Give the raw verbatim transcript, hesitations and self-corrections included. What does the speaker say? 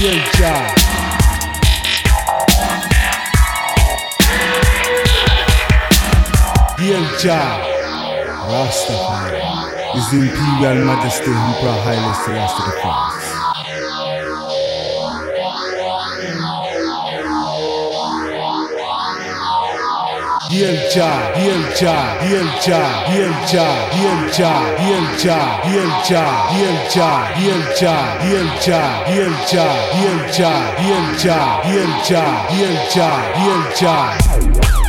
Hail Jah. Hail Jah. Rastafari. His Imperial Majesty Emperor Haile Selassie the First. Hail Jah, Hail Jah, Hail Jah, Hail Jah, Hail Jah, Hail Jah, Hail Jah, Hail Jah, Hail Jah, Hail Jah, Hail Jah, Hail Jah, Hail Jah, Hail Jah, Hail Jah, Hail Jah.